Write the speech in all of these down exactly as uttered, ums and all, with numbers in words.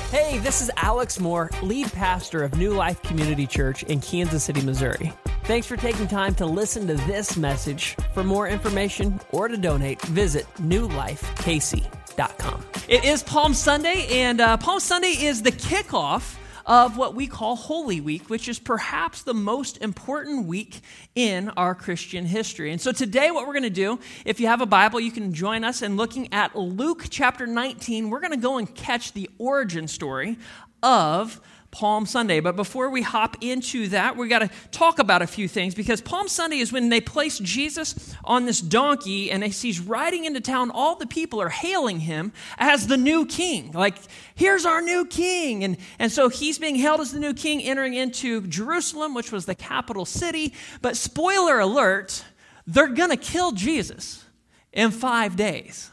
Hey, this is Alex Moore, lead pastor of New Life Community Church in Kansas City, Missouri. Thanks for taking time to listen to this message. For more information or to donate, visit new life k c dot com. It is Palm Sunday, and uh, Palm Sunday is the kickoff of what we call Holy Week, which is perhaps the most important week in our Christian history. And so today what we're going to do, if you have a Bible, you can join us in looking at Luke chapter nineteen. We're going to go and catch the origin story of Palm Sunday. But before we hop into that, we got to talk about a few things, because Palm Sunday is when they place Jesus on this donkey, and as he's riding into town, all the people are hailing him as the new king. Like, here's our new king. And, and so he's being hailed as the new king, entering into Jerusalem, which was the capital city. But spoiler alert, they're going to kill Jesus in five days.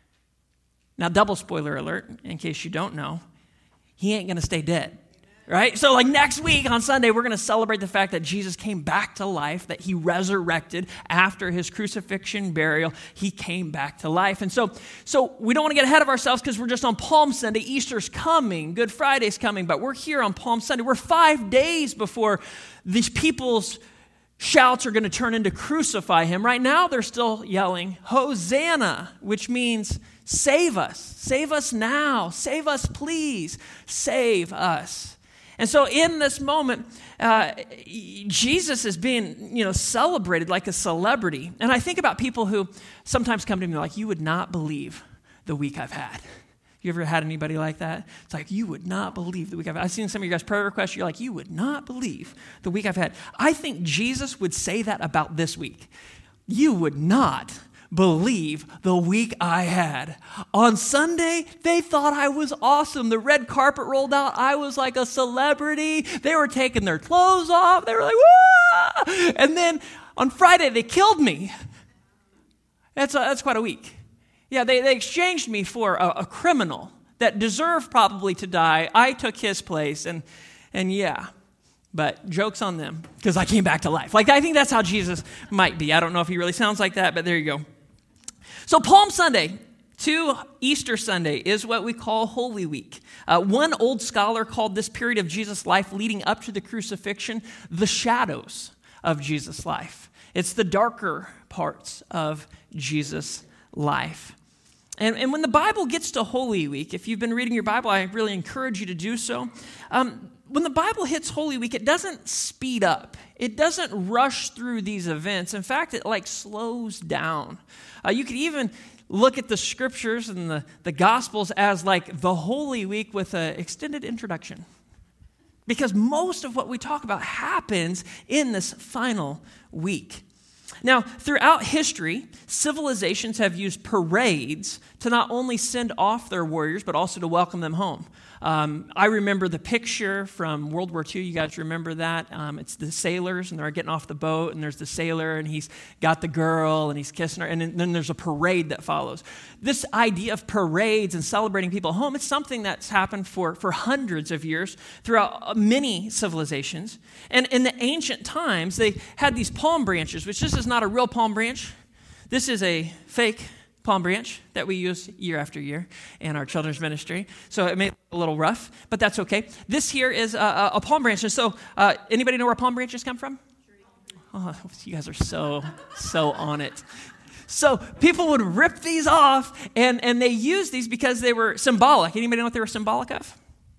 Now, double spoiler alert, in case you don't know, he ain't going to stay dead. Right? So like next week on Sunday, we're going to celebrate the fact that Jesus came back to life, that he resurrected after his crucifixion, burial. He came back to life. And so, so we don't want to get ahead of ourselves because we're just on Palm Sunday. Easter's coming. Good Friday's coming. But we're here on Palm Sunday. We're five days before these people's shouts are going to turn into crucify him. Right now, they're still yelling, Hosanna, which means save us. Save us now. Save us, please. Save us. And so in this moment, uh, Jesus is being, you know, celebrated like a celebrity. And I think about people who sometimes come to me like, you would not believe the week I've had. You ever had anybody like that? It's like, you would not believe the week I've had. I've seen some of your guys' prayer requests. You're like, you would not believe the week I've had. I think Jesus would say that about this week. You would not believe the week I had. On Sunday, they thought I was awesome. The red carpet rolled out. I was like a celebrity. They were taking their clothes off. They were like, wah! And then on Friday, they killed me. That's a, that's quite a week. Yeah, they, they exchanged me for a, a criminal that deserved probably to die. I took his place, and and yeah. But joke's on them, because I came back to life. Like, I think that's how Jesus might be. I don't know if he really sounds like that, but there you go. So Palm Sunday to Easter Sunday is what we call Holy Week. Uh, one old scholar called this period of Jesus' life leading up to the crucifixion the shadows of Jesus' life. It's the darker parts of Jesus' life. And, and when the Bible gets to Holy Week, if you've been reading your Bible, I really encourage you to do so. Um, when the Bible hits Holy Week, it doesn't speed up. It doesn't rush through these events. In fact, it like slows down. Uh, you could even look at the scriptures and the, the Gospels as like the Holy Week with an extended introduction. Because most of what we talk about happens in this final week. Now, throughout history, civilizations have used parades to not only send off their warriors, but also to welcome them home. Um, I remember the picture from World War Two. You guys remember that? Um, it's the sailors, and they're getting off the boat, and there's the sailor, and he's got the girl, and he's kissing her, and then there's a parade that follows. This idea of parades and celebrating people home, it's something that's happened for, for hundreds of years throughout many civilizations. And in the ancient times, they had these palm branches, which this is not a real palm branch. This is a fake palm branch that we use year after year in our children's ministry. So it may look a little rough, but that's okay. This here is a, a palm branch. And so uh, anybody know where palm branches come from? Oh, you guys are so, so on it. So people would rip these off, and, and they used these because they were symbolic. Anybody know what they were symbolic of?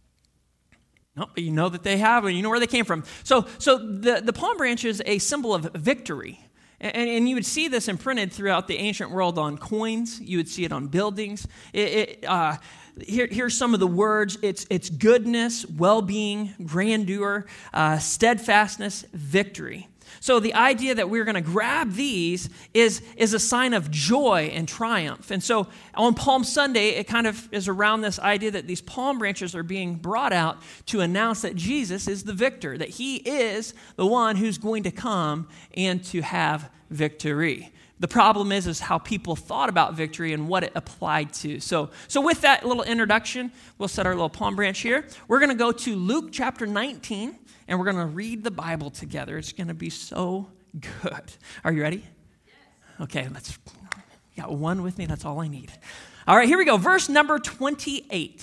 No, but you know that they have, and you know where they came from. So, so the, the palm branch is a symbol of victory. And, and you would see this imprinted throughout the ancient world on coins. You would see it on buildings. It, it, uh, here, here's some of the words. It's, it's goodness, well-being, grandeur, uh, steadfastness, victory. So the idea that we're going to grab these is, is a sign of joy and triumph. And so on Palm Sunday, it kind of is around this idea that these palm branches are being brought out to announce that Jesus is the victor, that he is the one who's going to come and to have victory. The problem is, is how people thought about victory and what it applied to. So, so with that little introduction, we'll set our little palm branch here. We're going to go to Luke chapter nineteen. And we're going to read the Bible together. It's going to be so good. Are you ready? Yes. Okay, let's, you got one with me. That's all I need. All right, here we go. Verse number twenty-eight.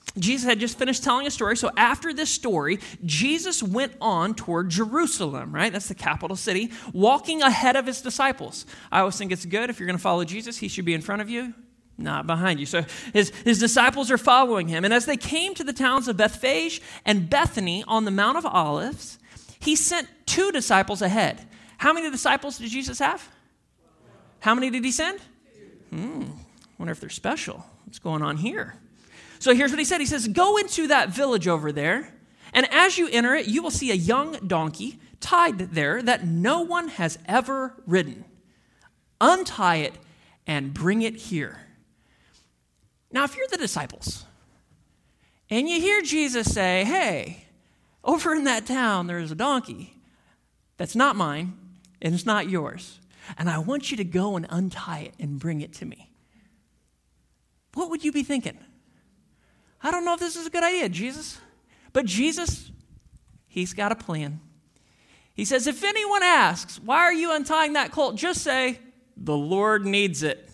Jesus had just finished telling a story. So after this story, Jesus went on toward Jerusalem, right? That's the capital city, walking ahead of his disciples. I always think it's good if you're going to follow Jesus, he should be in front of you, not behind you. So his, his disciples are following him. And as they came to the towns of Bethphage and Bethany on the Mount of Olives, he sent two disciples ahead. How many disciples did Jesus have? How many did he send? Hmm, wonder if they're special. What's going on here? So here's what he said. He says, go into that village over there, and as you enter it, you will see a young donkey tied there that no one has ever ridden. Untie it and bring it here. Now, if you're the disciples, and you hear Jesus say, hey, over in that town, there's a donkey that's not mine, and it's not yours, and I want you to go and untie it and bring it to me. What would you be thinking? I don't know if this is a good idea, Jesus. But Jesus, he's got a plan. He says, if anyone asks, why are you untying that colt? Just say, the Lord needs it.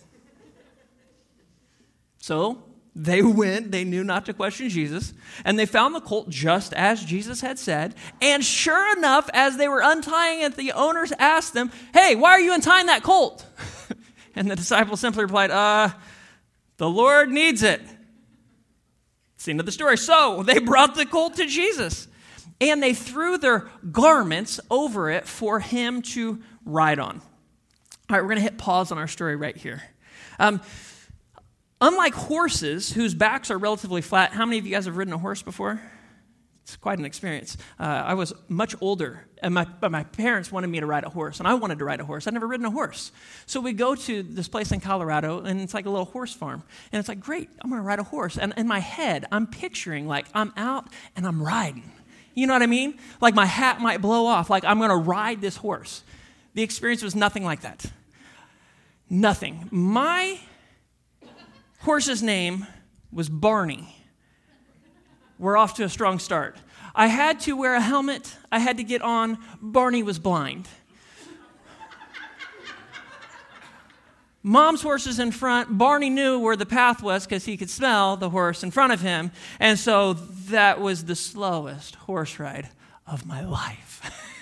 So they went, they knew not to question Jesus, and they found the colt just as Jesus had said. And sure enough, as they were untying it, the owners asked them, hey, why are you untying that colt? And the disciples simply replied, uh, the Lord needs it. It's the end of the story. So they brought the colt to Jesus, and they threw their garments over it for him to ride on. All right, we're going to hit pause on our story right here. Um, unlike horses, whose backs are relatively flat, how many of you guys have ridden a horse before? It's quite an experience. Uh, I was much older, and my, but my parents wanted me to ride a horse, and I wanted to ride a horse. I'd never ridden a horse. So we go to this place in Colorado, and it's like a little horse farm. And it's like, great, I'm going to ride a horse. And in my head, I'm picturing like I'm out and I'm riding. You know what I mean? Like my hat might blow off, like I'm going to ride this horse. The experience was nothing like that. Nothing. My horse's name was Barney. We're off to a strong start. I had to wear a helmet. I had to get on. Barney was blind. Mom's horse is in front. Barney knew where the path was because he could smell the horse in front of him. And so that was the slowest horse ride of my life.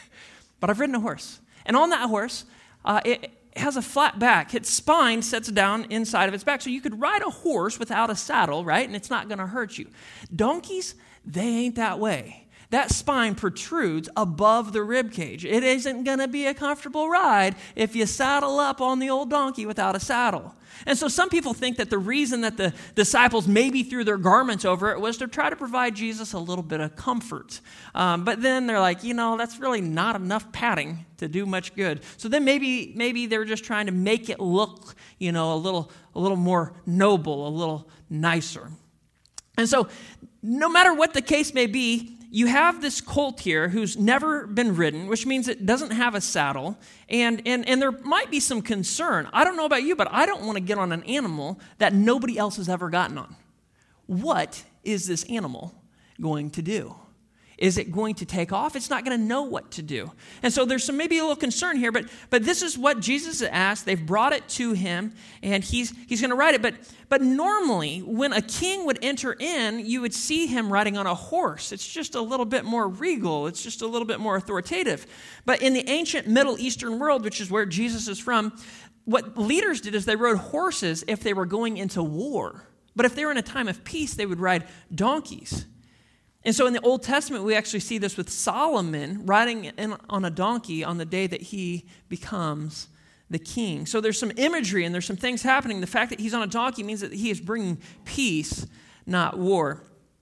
But I've ridden a horse. And on that horse, uh, it has a flat back. Its spine sets down inside of its back. So you could ride a horse without a saddle, right? And it's not going to hurt you. Donkeys, they ain't that way. That spine protrudes above the rib cage. It isn't going to be a comfortable ride if you saddle up on the old donkey without a saddle. And so some people think that the reason that the disciples maybe threw their garments over it was to try to provide Jesus a little bit of comfort. Um, but then they're like, you know, that's really not enough padding to do much good. So then maybe maybe they were just trying to make it look, you know, a little a little more noble, a little nicer. And so no matter what the case may be, you have this colt here who's never been ridden, which means it doesn't have a saddle, and, and, and there might be some concern. I don't know about you, but I don't want to get on an animal that nobody else has ever gotten on. What is this animal going to do? Is it going to take off? It's not going to know what to do. And so there's some maybe a little concern here, but but this is what Jesus asked. They've brought it to him, and he's he's going to ride it. But but normally, when a king would enter in, you would see him riding on a horse. It's just a little bit more regal. It's just a little bit more authoritative. But in the ancient Middle Eastern world, which is where Jesus is from, what leaders did is they rode horses if they were going into war. But if they were in a time of peace, they would ride donkeys. And so in the Old Testament, we actually see this with Solomon riding in, on a donkey on the day that he becomes the king. So there's some imagery and there's some things happening. The fact that he's on a donkey means that he is bringing peace, not war.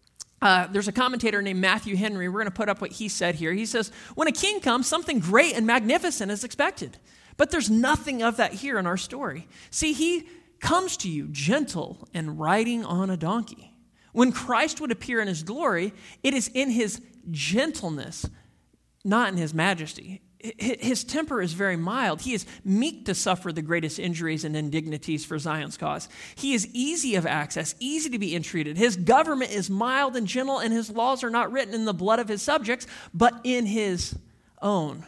Uh, there's a commentator named Matthew Henry. We're going to put up what he said here. He says, when a king comes, something great and magnificent is expected. But there's nothing of that here in our story. See, he comes to you gentle and riding on a donkey. When Christ would appear in his glory, it is in his gentleness, not in his majesty. His temper is very mild. He is meek to suffer the greatest injuries and indignities for Zion's cause. He is easy of access, easy to be entreated. His government is mild and gentle, and his laws are not written in the blood of his subjects, but in his own.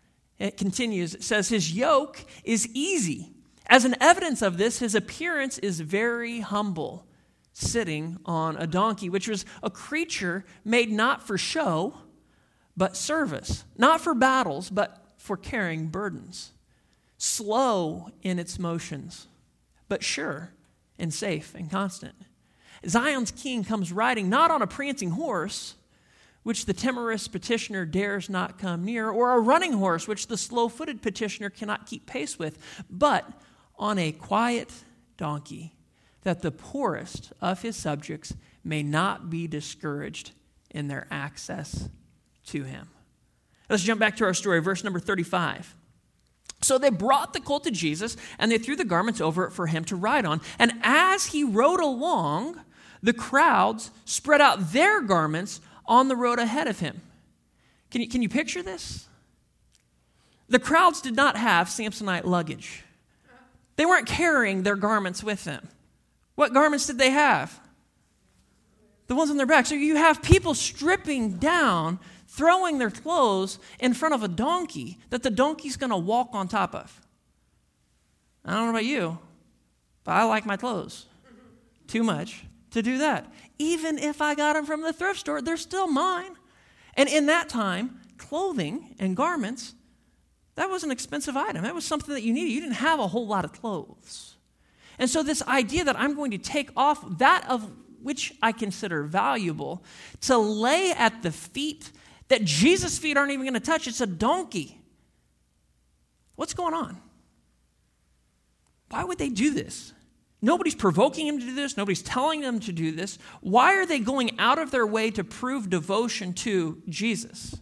It continues, it says, his yoke is easy. As an evidence of this, his appearance is very humble. sitting on a donkey, which was a creature made not for show, but service. Not for battles, but for carrying burdens. Slow in its motions, but sure and safe and constant. Zion's king comes riding not on a prancing horse, which the timorous petitioner dares not come near, or a running horse, which the slow-footed petitioner cannot keep pace with, but on a quiet donkey, that the poorest of his subjects may not be discouraged in their access to him. Let's jump back to our story, verse number thirty-five. So they brought the colt to Jesus, and they threw the garments over it for him to ride on. And as he rode along, the crowds spread out their garments on the road ahead of him. Can you, can you picture this? The crowds did not have Samsonite luggage. They weren't carrying their garments with them. What garments did they have? The ones on their back. So you have people stripping down, throwing their clothes in front of a donkey that the donkey's going to walk on top of. I don't know about you, but I like my clothes too much to do that. Even if I got them from the thrift store, they're still mine. And in that time, clothing and garments, that was an expensive item. That was something that you needed. You didn't have a whole lot of clothes. And so this idea that I'm going to take off that of which I consider valuable to lay at the feet that Jesus' feet aren't even going to touch, it's a donkey. What's going on? Why would they do this? Nobody's provoking him to do this. Nobody's telling them to do this. Why are they going out of their way to prove devotion to Jesus?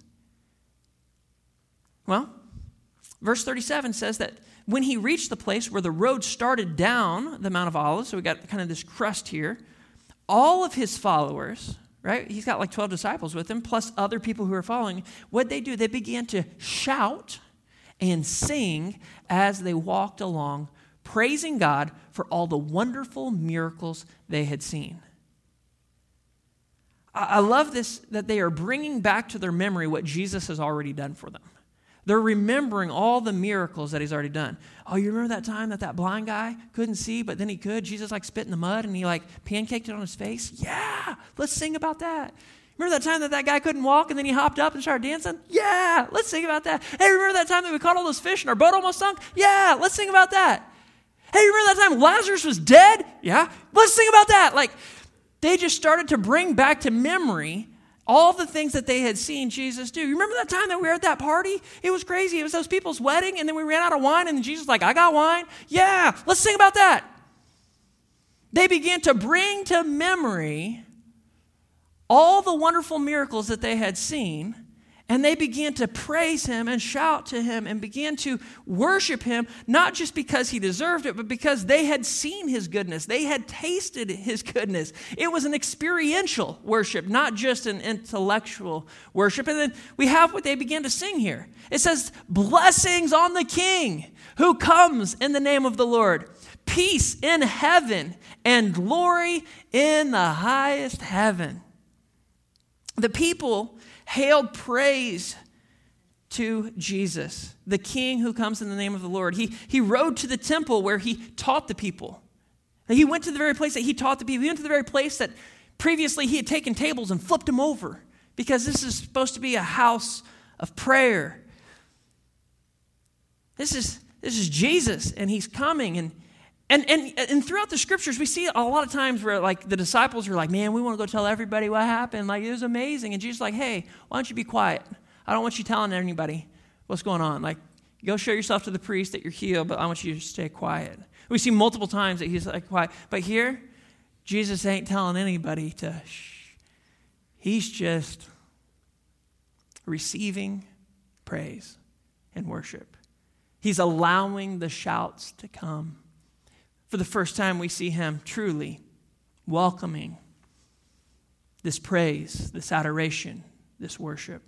Well, verse thirty-seven says that when he reached the place where the road started down the Mount of Olives, so we got kind of this crust here, all of his followers, right? He's got like twelve disciples with him, plus other people who are following. What they do, they began to shout and sing as they walked along, praising God for all the wonderful miracles they had seen. I love this, that they are bringing back to their memory what Jesus has already done for them. They're remembering all the miracles that he's already done. Oh, you remember that time that that blind guy couldn't see, but then he could? Jesus like spit in the mud and he like pancaked it on his face? Yeah, let's sing about that. Remember that time that that guy couldn't walk and then he hopped up and started dancing? Yeah, let's sing about that. Hey, remember that time that we caught all those fish and our boat almost sunk? Yeah, let's sing about that. Hey, remember that time Lazarus was dead? Yeah, let's sing about that. Like, they just started to bring back to memory all the things that they had seen Jesus do. You remember that time that we were at that party? It was crazy. It was those people's wedding, and then we ran out of wine, and then Jesus was like, I got wine. Yeah, let's sing about that. They began to bring to memory all the wonderful miracles that they had seen, and they began to praise him and shout to him and began to worship him, not just because he deserved it, but because they had seen his goodness. They had tasted his goodness. It was an experiential worship, not just an intellectual worship. And then we have what they began to sing here. It says, blessings on the King who comes in the name of the Lord. Peace in heaven and glory in the highest heaven. The people hailed praise to Jesus, the King who comes in the name of the Lord. He, he rode to the temple where he taught the people. He went to the very place that he taught the people. He went to the very place that previously he had taken tables and flipped them over, because this is supposed to be a house of prayer. This is, this is Jesus, and he's coming. And And, and and throughout the scriptures, we see a lot of times where like the disciples are like, man, we want to go tell everybody what happened. Like, it was amazing. And Jesus is like, hey, why don't you be quiet? I don't want you telling anybody what's going on. Like, go show yourself to the priest that you're healed, but I want you to stay quiet. We see multiple times that he's like, quiet. But here, Jesus ain't telling anybody to shh. He's just receiving praise and worship. He's allowing the shouts to come. For the first time, we see him truly welcoming this praise, this adoration, this worship.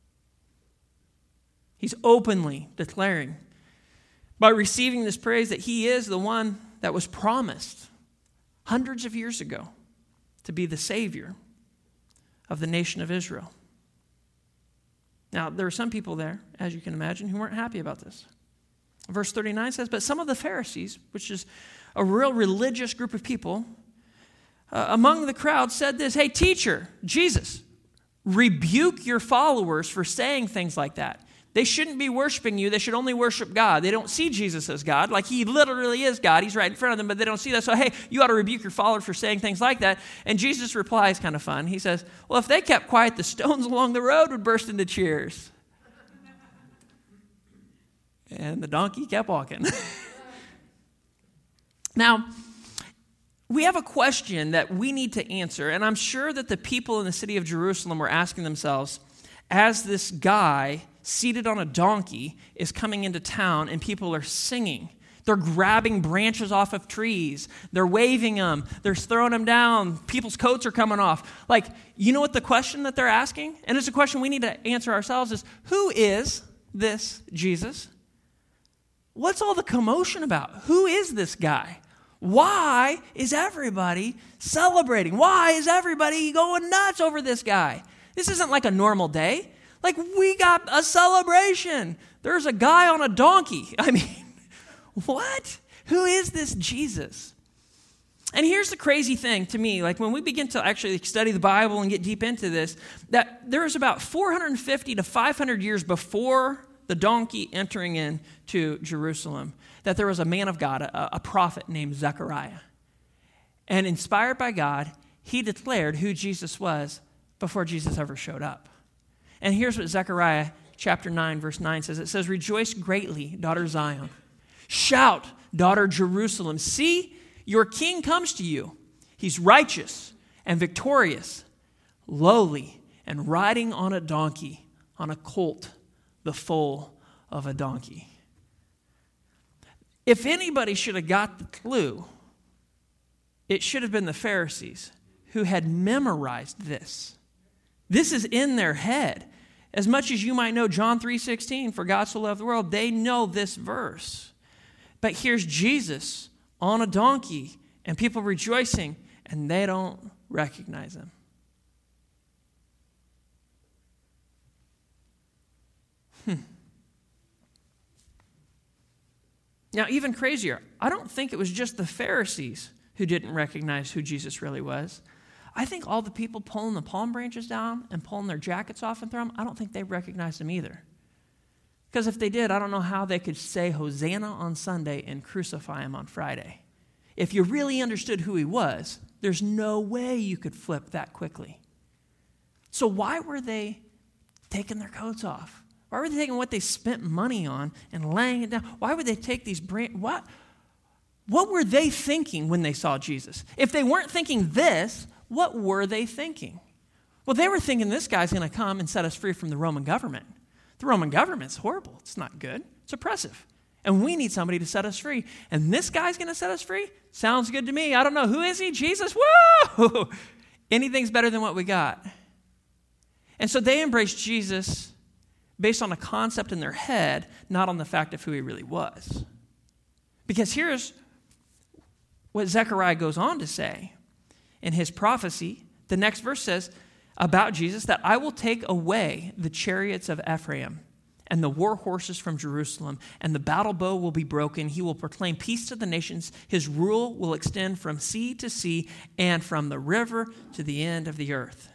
He's openly declaring, by receiving this praise, that he is the one that was promised hundreds of years ago to be the Savior of the nation of Israel. Now, there were some people there, as you can imagine, who weren't happy about this. Verse thirty-nine says, but some of the Pharisees, which is a real religious group of people, uh, among the crowd said this, "Hey, teacher, Jesus, rebuke your followers for saying things like that. They shouldn't be worshiping you. They should only worship God." They don't see Jesus as God. Like, he literally is God. He's right in front of them, but they don't see that. So, hey, you ought to rebuke your followers for saying things like that. And Jesus' reply is kind of fun. He says, well, if they kept quiet, the stones along the road would burst into cheers. And the donkey kept walking. Now, we have a question that we need to answer, and I'm sure that the people in the city of Jerusalem were asking themselves, as this guy seated on a donkey is coming into town and people are singing. They're grabbing branches off of trees. They're waving them. They're throwing them down. People's coats are coming off. Like, you know what the question that they're asking? And it's a question we need to answer ourselves is, who is this Jesus? What's all the commotion about? Who is this guy? Why is everybody celebrating? Why is everybody going nuts over this guy? This isn't like a normal day. Like, we got a celebration. There's a guy on a donkey. I mean, what? Who is this Jesus? And here's the crazy thing to me. Like, when we begin to actually study the Bible and get deep into this, that there's about four hundred fifty to five hundred years before the donkey entering into Jerusalem, that there was a man of God, a, a prophet named Zechariah. And inspired by God, he declared who Jesus was before Jesus ever showed up. And here's what Zechariah chapter nine, verse nine says. It says, "Rejoice greatly, daughter Zion. Shout, daughter Jerusalem. See, your king comes to you. He's righteous and victorious, lowly, and riding on a donkey, on a colt, the foal of a donkey." If anybody should have got the clue, it should have been the Pharisees who had memorized this. This is in their head. As much as you might know John three sixteen, for God so loved the world, they know this verse. But here's Jesus on a donkey and people rejoicing, and they don't recognize him. Hmm. Now, even crazier, I don't think it was just the Pharisees who didn't recognize who Jesus really was. I think all the people pulling the palm branches down and pulling their jackets off and throwing them, I don't think they recognized him either. Because if they did, I don't know how they could say Hosanna on Sunday and crucify him on Friday. If you really understood who he was, there's no way you could flip that quickly. So why were they taking their coats off? Why were they taking what they spent money on and laying it down? Why would they take these branches? What? What were they thinking when they saw Jesus? If they weren't thinking this, what were they thinking? Well, they were thinking this guy's going to come and set us free from the Roman government. The Roman government's horrible. It's not good. It's oppressive. And we need somebody to set us free. And this guy's going to set us free? Sounds good to me. I don't know. Who is he? Jesus? Woo! Anything's better than what we got. And so they embraced Jesus based on a concept in their head, not on the fact of who he really was. Because here's what Zechariah goes on to say in his prophecy. The next verse says about Jesus that I will take away the chariots of Ephraim and the war horses from Jerusalem, and the battle bow will be broken. He will proclaim peace to the nations. His rule will extend from sea to sea and from the river to the end of the earth.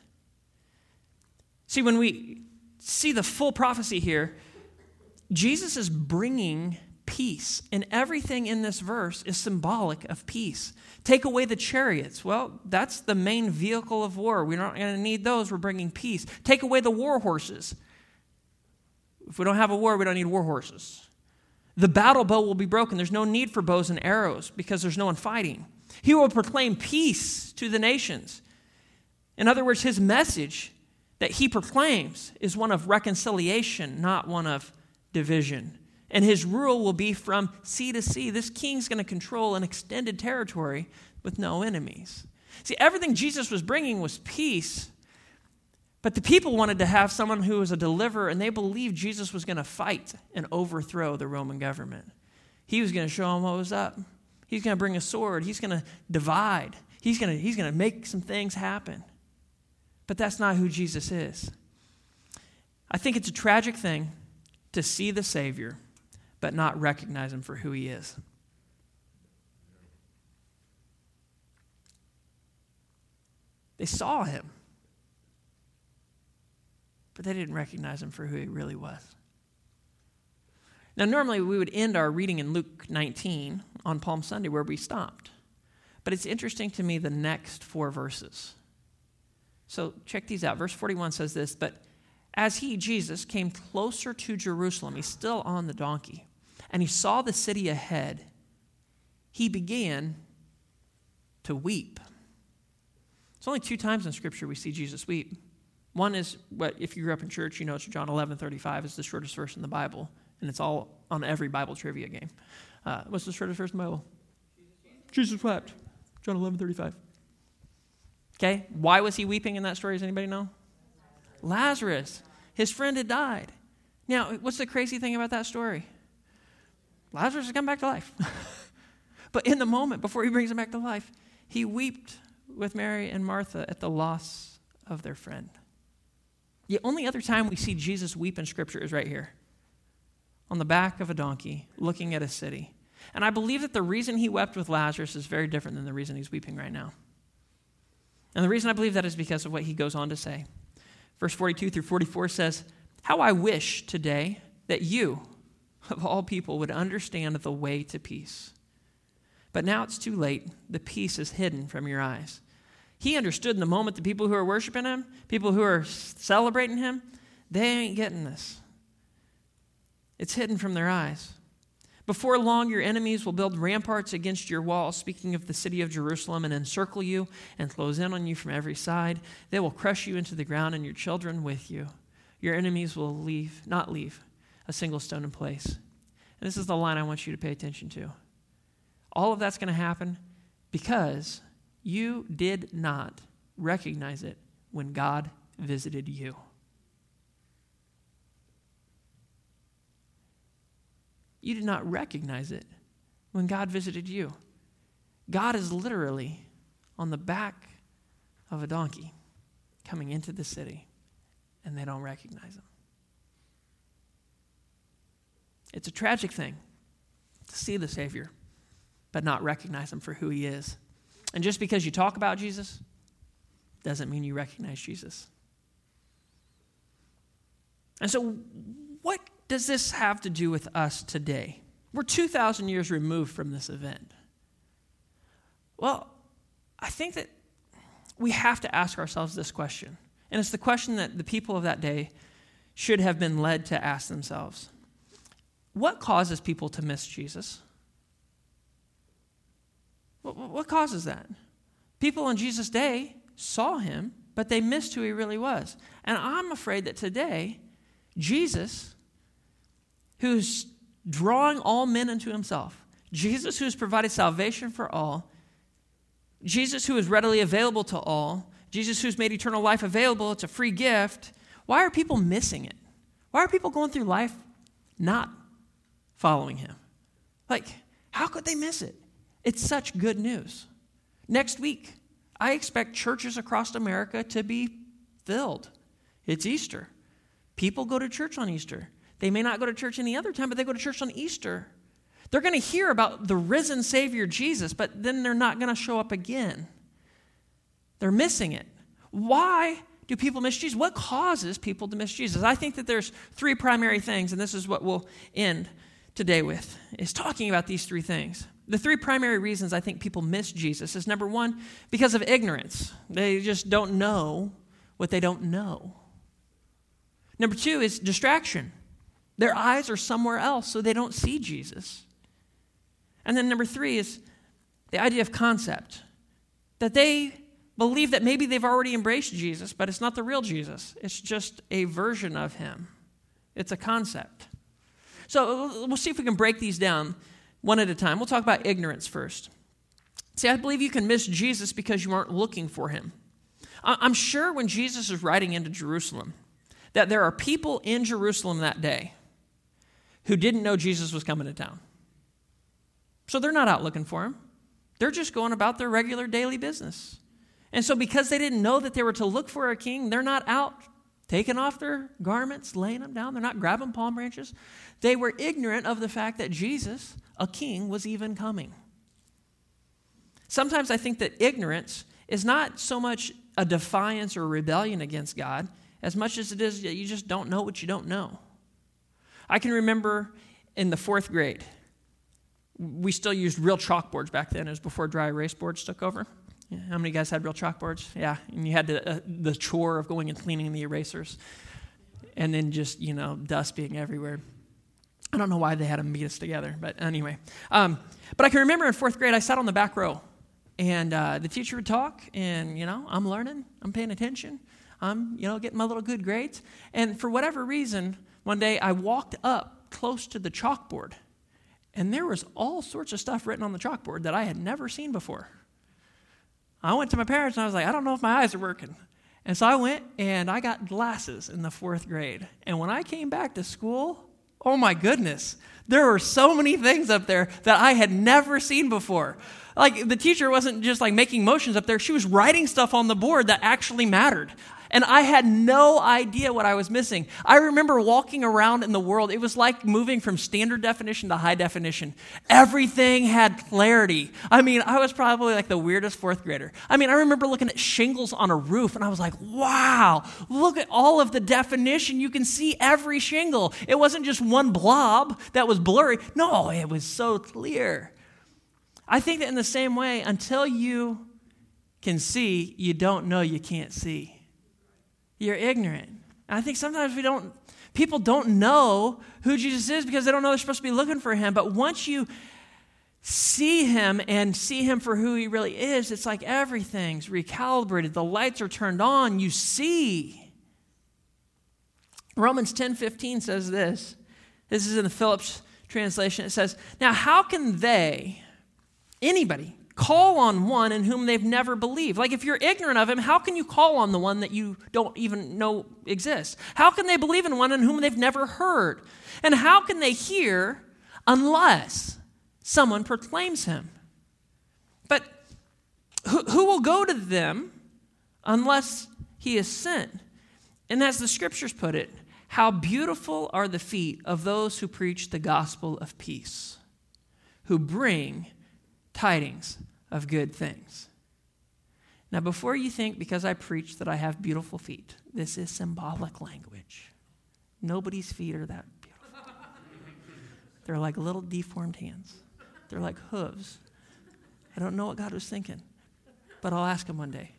See, when we see the full prophecy here, Jesus is bringing peace, and everything in this verse is symbolic of peace. Take away the chariots. Well, that's the main vehicle of war. We're not going to need those. We're bringing peace. Take away the war horses. If we don't have a war, we don't need war horses. The battle bow will be broken. There's no need for bows and arrows because there's no one fighting. He will proclaim peace to the nations. In other words, his message that he proclaims is one of reconciliation, not one of division. And his rule will be from sea to sea. This king's going to control an extended territory with no enemies. See, everything Jesus was bringing was peace, but the people wanted to have someone who was a deliverer, and they believed Jesus was going to fight and overthrow the Roman government. He was going to show them what was up. He's going to bring a sword. He's going to divide. He's going to, he's going to make some things happen. But that's not who Jesus is. I think it's a tragic thing to see the Savior but not recognize him for who he is. They saw him, but they didn't recognize him for who he really was. Now, normally we would end our reading in Luke nineteen on Palm Sunday where we stopped. But it's interesting to me the next four verses. So check these out. Verse forty-one says this, but as he, Jesus, came closer to Jerusalem, he's still on the donkey, and he saw the city ahead, he began to weep. It's only two times in Scripture we see Jesus weep. One is, what if you grew up in church, you know it's John eleven thirty-five is the shortest verse in the Bible, and it's all on every Bible trivia game. Uh, what's the shortest verse in the Bible? Jesus, Jesus wept. John eleven thirty-five. Okay, why was he weeping in that story? Does anybody know? Lazarus. His friend had died. Now, what's the crazy thing about that story? Lazarus has come back to life. But in the moment, before he brings him back to life, he wept with Mary and Martha at the loss of their friend. The only other time we see Jesus weep in Scripture is right here, on the back of a donkey, looking at a city. And I believe that the reason he wept with Lazarus is very different than the reason he's weeping right now. And the reason I believe that is because of what he goes on to say. Verse forty-two through forty-four says, how I wish today that you, of all people, would understand the way to peace. But now it's too late. The peace is hidden from your eyes. He understood in the moment the people who are worshiping him, people who are celebrating him, they ain't getting this. It's hidden from their eyes. Before long, your enemies will build ramparts against your walls, speaking of the city of Jerusalem, and encircle you and close in on you from every side. They will crush you into the ground and your children with you. Your enemies will leave, not leave a single stone in place. And this is the line I want you to pay attention to. All of that's going to happen because you did not recognize it when God visited you. You did not recognize it when God visited you. God is literally on the back of a donkey coming into the city, and they don't recognize him. It's a tragic thing to see the Savior, but not recognize him for who he is. And just because you talk about Jesus doesn't mean you recognize Jesus. And so what does this have to do with us today? We're two thousand years removed from this event. Well, I think that we have to ask ourselves this question. And it's the question that the people of that day should have been led to ask themselves. What causes people to miss Jesus? What causes that? People in Jesus' day saw him, but they missed who he really was. And I'm afraid that today, Jesus, who's drawing all men unto himself, Jesus who has provided salvation for all, Jesus who is readily available to all, Jesus who's made eternal life available, it's a free gift. Why are people missing it? Why are people going through life not following him? Like, how could they miss it? It's such good news. Next week, I expect churches across America to be filled. It's Easter. People go to church on Easter. They may not go to church any other time, but they go to church on Easter. They're going to hear about the risen Savior Jesus, but then they're not going to show up again. They're missing it. Why do people miss Jesus? What causes people to miss Jesus? I think that there's three primary things, and this is what we'll end today with, is talking about these three things. The three primary reasons I think people miss Jesus is, number one, because of ignorance. They just don't know what they don't know. Number two is distraction. Their eyes are somewhere else, so they don't see Jesus. And then number three is the idea of concept, that they believe that maybe they've already embraced Jesus, but it's not the real Jesus. It's just a version of him. It's a concept. So we'll see if we can break these down one at a time. We'll talk about ignorance first. See, I believe you can miss Jesus because you aren't looking for him. I'm sure when Jesus is riding into Jerusalem, that there are people in Jerusalem that day who didn't know Jesus was coming to town. So they're not out looking for him. They're just going about their regular daily business. And so because they didn't know that they were to look for a king, they're not out taking off their garments, laying them down. They're not grabbing palm branches. They were ignorant of the fact that Jesus, a king, was even coming. Sometimes I think that ignorance is not so much a defiance or a rebellion against God as much as it is that you just don't know what you don't know. I can remember in the fourth grade, we still used real chalkboards back then. It was before dry erase boards took over. Yeah, how many of you guys had real chalkboards? Yeah, and you had the, uh, the chore of going and cleaning the erasers and then just, you know, dust being everywhere. I don't know why they had them meet us together, but anyway. Um, but I can remember in fourth grade, I sat on the back row, and uh, the teacher would talk, and, you know, I'm learning, I'm paying attention, I'm, you know, getting my little good grades. And for whatever reason, one day I walked up close to the chalkboard, and there was all sorts of stuff written on the chalkboard that I had never seen before. I went to my parents, and I was like, I don't know if my eyes are working. And so I went, and I got glasses in the fourth grade. And when I came back to school, oh my goodness, there were so many things up there that I had never seen before. Like, the teacher wasn't just like making motions up there. She was writing stuff on the board that actually mattered. And I had no idea what I was missing. I remember walking around in the world. It was like moving from standard definition to high definition. Everything had clarity. I mean, I was probably like the weirdest fourth grader. I mean, I remember looking at shingles on a roof, and I was like, wow, look at all of the definition. You can see every shingle. It wasn't just one blob that was blurry. No, it was so clear. I think that in the same way, until you can see, you don't know you can't see. You're ignorant. And I think sometimes we don't, people don't know who Jesus is because they don't know they're supposed to be looking for him. But once you see him and see him for who he really is, it's like everything's recalibrated. The lights are turned on. You see. Romans ten fifteen says this. This is in the Phillips translation. It says, now how can they, anybody, call on one in whom they've never believed? Like, if you're ignorant of him, how can you call on the one that you don't even know exists? How can they believe in one in whom they've never heard? And how can they hear unless someone proclaims him? But who, who will go to them unless he is sent? And as the scriptures put it, how beautiful are the feet of those who preach the gospel of peace, who bring tidings of good things. Now, before you think because I preach that I have beautiful feet, this is symbolic language. Nobody's feet are that beautiful. They're like little deformed hands. They're like hooves. I don't know what God was thinking, but I'll ask him one day.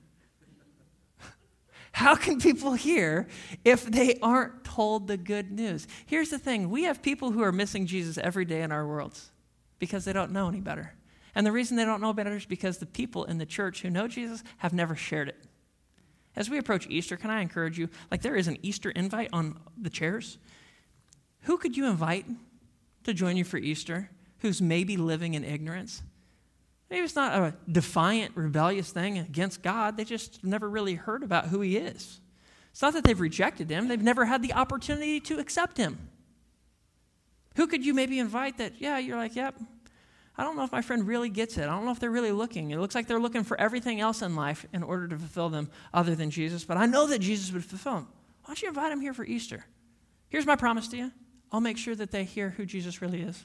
How can people hear if they aren't told the good news? Here's the thing. We have people who are missing Jesus every day in our worlds because they don't know any better. And the reason they don't know better is because the people in the church who know Jesus have never shared it. As we approach Easter, can I encourage you, like there is an Easter invite on the chairs. Who could you invite to join you for Easter who's maybe living in ignorance? Maybe it's not a defiant, rebellious thing against God. They just never really heard about who he is. It's not that they've rejected him. They've never had the opportunity to accept him. Who could you maybe invite that, yeah, you're like, yep, I don't know if my friend really gets it. I don't know if they're really looking. It looks like they're looking for everything else in life in order to fulfill them other than Jesus. But I know that Jesus would fulfill them. Why don't you invite them here for Easter? Here's my promise to you. I'll make sure that they hear who Jesus really is.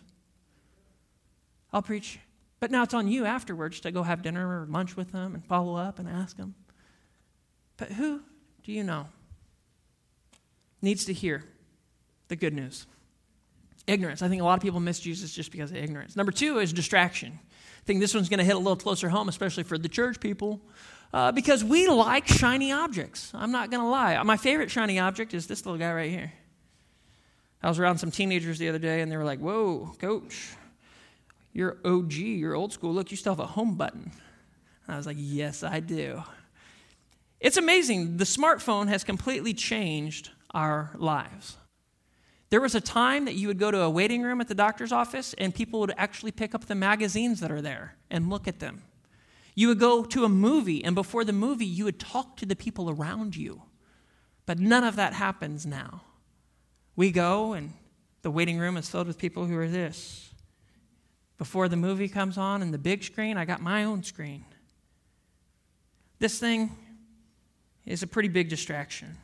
I'll preach. But now it's on you afterwards to go have dinner or lunch with them and follow up and ask them. But who do you know needs to hear the good news? Ignorance. I think a lot of people miss Jesus just because of ignorance. Number two is distraction. I think this one's going to hit a little closer home, especially for the church people, uh, because we like shiny objects. I'm not going to lie. My favorite shiny object is this little guy right here. I was around some teenagers the other day, and they were like, whoa, coach, you're O G, you're old school. Look, you still have a home button. And I was like, yes, I do. It's amazing. The smartphone has completely changed our lives. There was a time that you would go to a waiting room at the doctor's office and people would actually pick up the magazines that are there and look at them. You would go to a movie, and before the movie, you would talk to the people around you. But none of that happens now. We go, and the waiting room is filled with people who are this. Before the movie comes on and the big screen, I got my own screen. This thing is a pretty big distraction.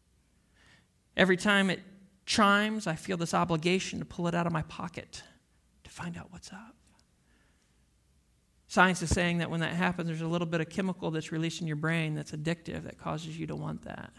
Every time it chimes, I feel this obligation to pull it out of my pocket to find out what's up. Science is saying that when that happens, there's a little bit of chemical that's released in your brain that's addictive that causes you to want that.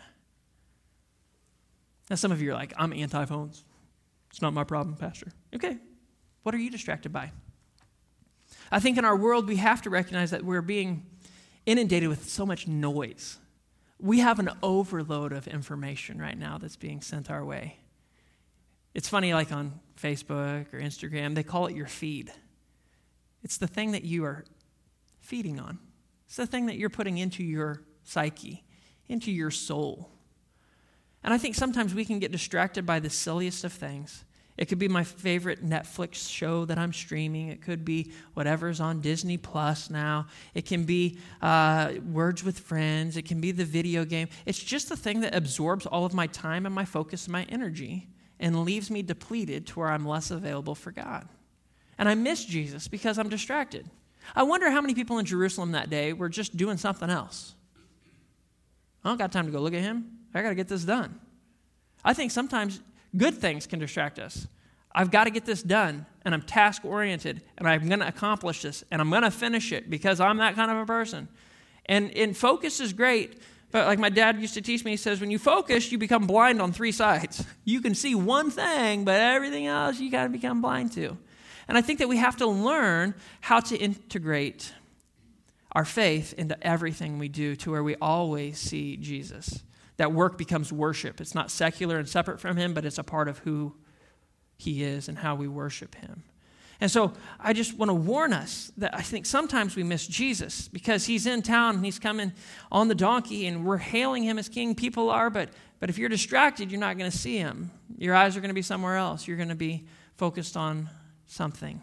Now, some of you are like, I'm anti-phones. It's not my problem, Pastor. Okay, what are you distracted by? I think in our world, we have to recognize that we're being inundated with so much noise. We have an overload of information right now that's being sent our way. It's funny, like on Facebook or Instagram, they call it your feed. It's the thing that you are feeding on. It's the thing that you're putting into your psyche, into your soul. And I think sometimes we can get distracted by the silliest of things. It could be my favorite Netflix show that I'm streaming. It could be whatever's on Disney Plus now. It can be uh, Words with Friends. It can be the video game. It's just the thing that absorbs all of my time and my focus and my energy and leaves me depleted to where I'm less available for God. And I miss Jesus because I'm distracted. I wonder how many people in Jerusalem that day were just doing something else. I don't got time to go look at him. I got to get this done. I think sometimes good things can distract us. I've got to get this done, and I'm task-oriented, and I'm going to accomplish this, and I'm going to finish it because I'm that kind of a person. And, and focus is great, but like my dad used to teach me, he says, when you focus, you become blind on three sides. You can see one thing, but everything else you got to become blind to. And I think that we have to learn how to integrate our faith into everything we do to where we always see Jesus. That work becomes worship. It's not secular and separate from him, but it's a part of who he is and how we worship him. And so I just want to warn us that I think sometimes we miss Jesus because he's in town and he's coming on the donkey and we're hailing him as king. People are, but, but if you're distracted, you're not going to see him. Your eyes are going to be somewhere else. You're going to be focused on something.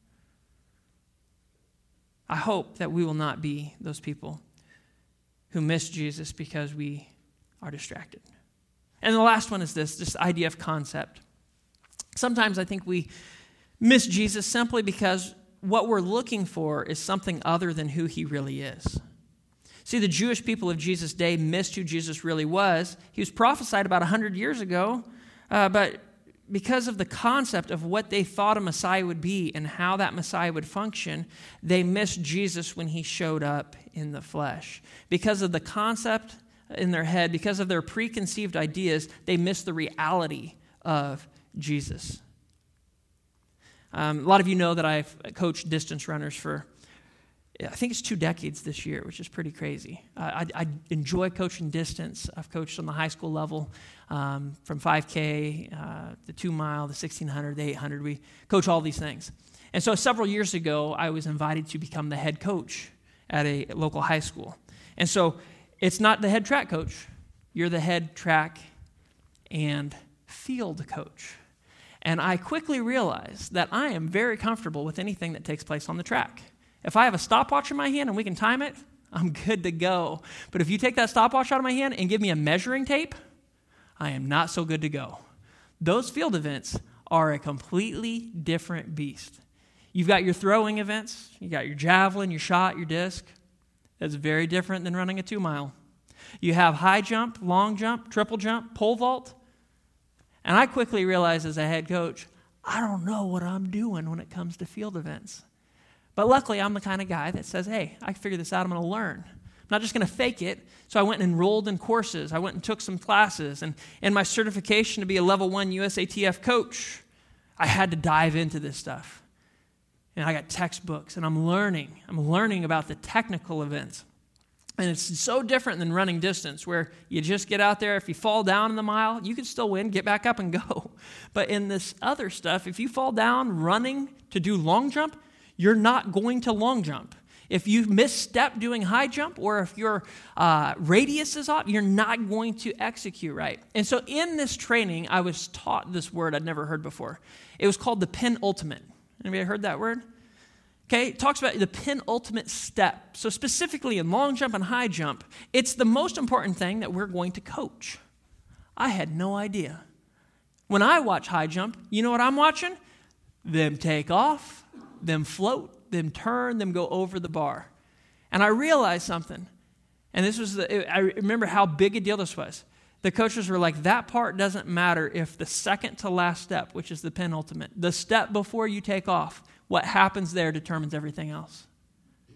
I hope that we will not be those people who miss Jesus because we are distracted. And the last one is this, this idea of concept. Sometimes I think we miss Jesus simply because what we're looking for is something other than who he really is. See, the Jewish people of Jesus' day missed who Jesus really was. He was prophesied about one hundred years ago, uh, but because of the concept of what they thought a Messiah would be and how that Messiah would function, they missed Jesus when he showed up in the flesh. Because of the concept in their head, because of their preconceived ideas, they miss the reality of Jesus. Um, a lot of you know that I've coached distance runners for, I think it's two decades this year, which is pretty crazy. Uh, I, I enjoy coaching distance. I've coached on the high school level um, from five K, uh, the two mile, the sixteen hundred, the eight hundred. We coach all these things. And so several years ago, I was invited to become the head coach at a local high school. And so it's not the head track coach. You're the head track and field coach. And I quickly realized that I am very comfortable with anything that takes place on the track. If I have a stopwatch in my hand and we can time it, I'm good to go. But if you take that stopwatch out of my hand and give me a measuring tape, I am not so good to go. Those field events are a completely different beast. You've got your throwing events. You got your javelin, your shot, your disc. That's very different than running a two-mile. You have high jump, long jump, triple jump, pole vault. And I quickly realized as a head coach, I don't know what I'm doing when it comes to field events. But luckily, I'm the kind of guy that says, hey, I can figure this out. I'm going to learn. I'm not just going to fake it. So I went and enrolled in courses. I went and took some classes. And in my certification to be a level one U S A T F coach, I had to dive into this stuff. And I got textbooks, and I'm learning. I'm learning about the technical events. And it's so different than running distance, where you just get out there. If you fall down in the mile, you can still win, get back up and go. But in this other stuff, if you fall down running to do long jump, you're not going to long jump. If you misstep doing high jump, or if your uh, radius is off, you're not going to execute right. And so in this training, I was taught this word I'd never heard before. It was called the penultimate. Anybody heard that word? Okay, it talks about the penultimate step. So specifically in long jump and high jump, it's the most important thing that we're going to coach. I had no idea. When I watch high jump, you know what I'm watching? Them take off, them float, them turn, them go over the bar. And I realized something. And this was, the, I remember how big a deal this was. The coaches were like, that part doesn't matter if the second to last step, which is the penultimate, the step before you take off, what happens there determines everything else.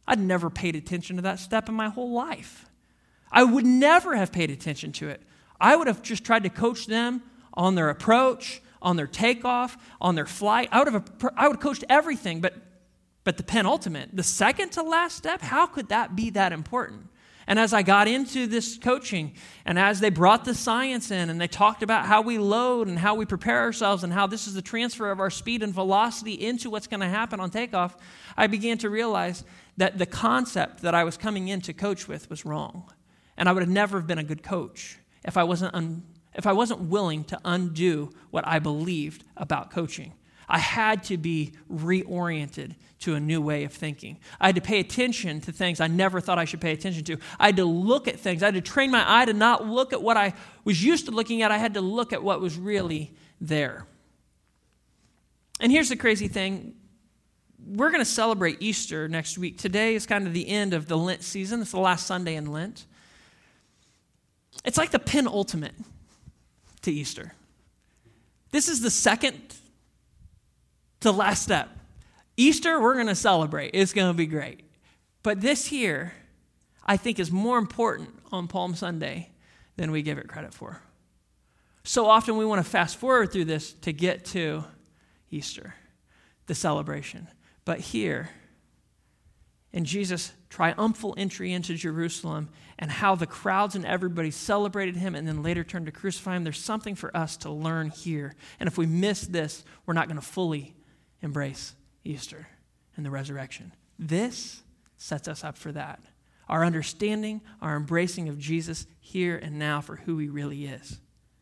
I'd never paid attention to that step in my whole life. I would never have paid attention to it. I would have just tried to coach them on their approach, on their takeoff, on their flight. I would have I would have coached everything, but but the penultimate, the second to last step, how could that be that important? And as I got into this coaching, and as they brought the science in, and they talked about how we load and how we prepare ourselves and how this is the transfer of our speed and velocity into what's going to happen on takeoff, I began to realize that the concept that I was coming in to coach with was wrong. And I would have never have been a good coach if I wasn't un- if I wasn't willing to undo what I believed about coaching. I had to be reoriented to a new way of thinking. I had to pay attention to things I never thought I should pay attention to. I had to look at things. I had to train my eye to not look at what I was used to looking at. I had to look at what was really there. And here's the crazy thing. We're going to celebrate Easter next week. Today is kind of the end of the Lent season. It's the last Sunday in Lent. It's like the penultimate to Easter. This is the second to last step. Easter, we're going to celebrate. It's going to be great. But this here, I think, is more important on Palm Sunday than we give it credit for. So often we want to fast forward through this to get to Easter, the celebration. But here, in Jesus' triumphal entry into Jerusalem and how the crowds and everybody celebrated him and then later turned to crucify him, there's something for us to learn here. And if we miss this, we're not going to fully embrace Easter and the resurrection. This sets us up for that. Our understanding, our embracing of Jesus here and now for who he really is.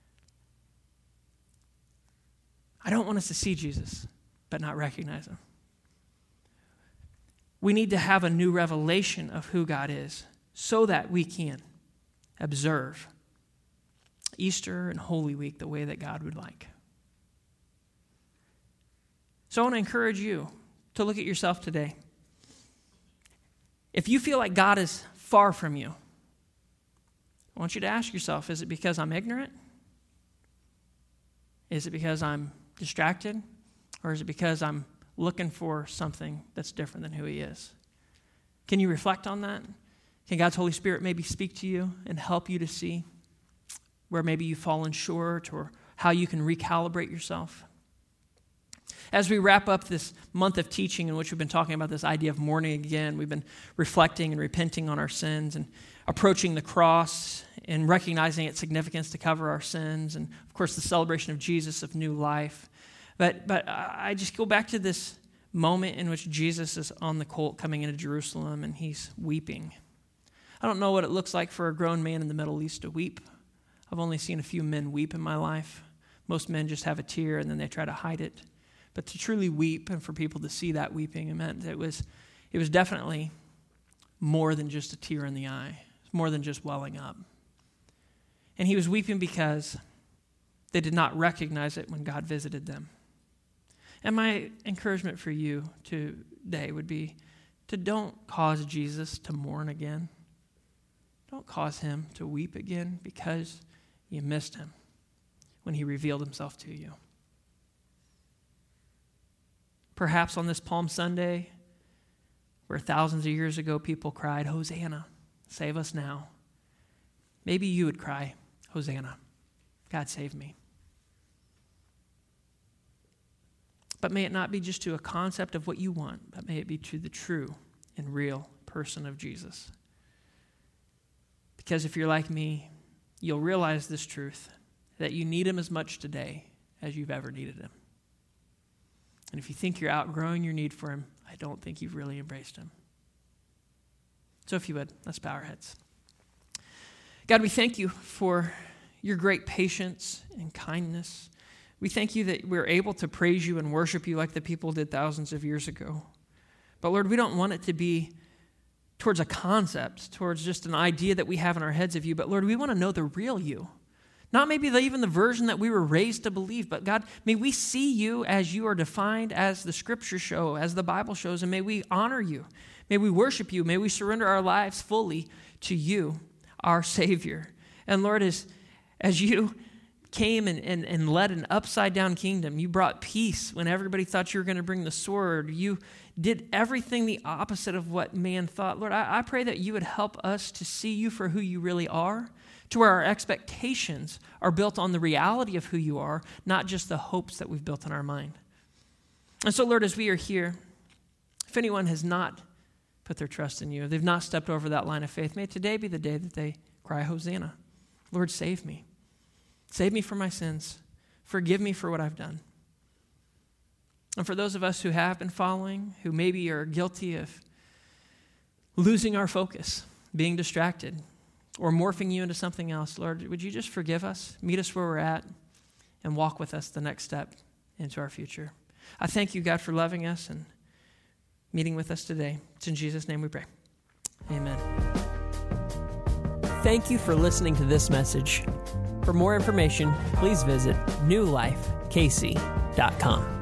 I don't want us to see Jesus, but not recognize him. We need to have a new revelation of who God is so that we can observe Easter and Holy Week the way that God would like. So I want to encourage you to look at yourself today. If you feel like God is far from you, I want you to ask yourself, is it because I'm ignorant? Is it because I'm distracted? Or is it because I'm looking for something that's different than who he is? Can you reflect on that? Can God's Holy Spirit maybe speak to you and help you to see where maybe you've fallen short or how you can recalibrate yourself? As we wrap up this month of teaching in which we've been talking about this idea of mourning again, we've been reflecting and repenting on our sins and approaching the cross and recognizing its significance to cover our sins and, of course, the celebration of Jesus, of new life. But but I just go back to this moment in which Jesus is on the colt coming into Jerusalem and he's weeping. I don't know what it looks like for a grown man in the Middle East to weep. I've only seen a few men weep in my life. Most men just have a tear and then they try to hide it. But to truly weep and for people to see that weeping, it meant it was, it was definitely more than just a tear in the eye. It's more than just welling up. And he was weeping because they did not recognize it when God visited them. And my encouragement for you today would be to don't cause Jesus to mourn again. Don't cause him to weep again because you missed him when he revealed himself to you. Perhaps on this Palm Sunday, where thousands of years ago people cried, Hosanna, save us now. Maybe you would cry, Hosanna, God save me. But may it not be just to a concept of what you want, but may it be to the true and real person of Jesus. Because if you're like me, you'll realize this truth, that you need him as much today as you've ever needed him. And if you think you're outgrowing your need for him, I don't think you've really embraced him. So if you would, let's bow our heads. God, we thank you for your great patience and kindness. We thank you that we're able to praise you and worship you like the people did thousands of years ago. But Lord, we don't want it to be towards a concept, towards just an idea that we have in our heads of you. But Lord, we want to know the real you. Not maybe the, even the version that we were raised to believe, but God, may we see you as you are defined, as the scriptures show, as the Bible shows, and may we honor you. May we worship you. May we surrender our lives fully to you, our Savior. And Lord, as, as you came and, and, and led an upside-down kingdom. You brought peace when everybody thought you were going to bring the sword. You did everything the opposite of what man thought. Lord, I, I pray that you would help us to see you for who you really are, to where our expectations are built on the reality of who you are, not just the hopes that we've built in our mind. And so, Lord, as we are here, if anyone has not put their trust in you, they've not stepped over that line of faith, may today be the day that they cry, Hosanna. Lord, save me. Save me from my sins. Forgive me for what I've done. And for those of us who have been following, who maybe are guilty of losing our focus, being distracted, or morphing you into something else, Lord, would you just forgive us, meet us where we're at, and walk with us the next step into our future. I thank you, God, for loving us and meeting with us today. It's in Jesus' name we pray. Amen. Thank you for listening to this message. For more information, please visit new life k c dot com.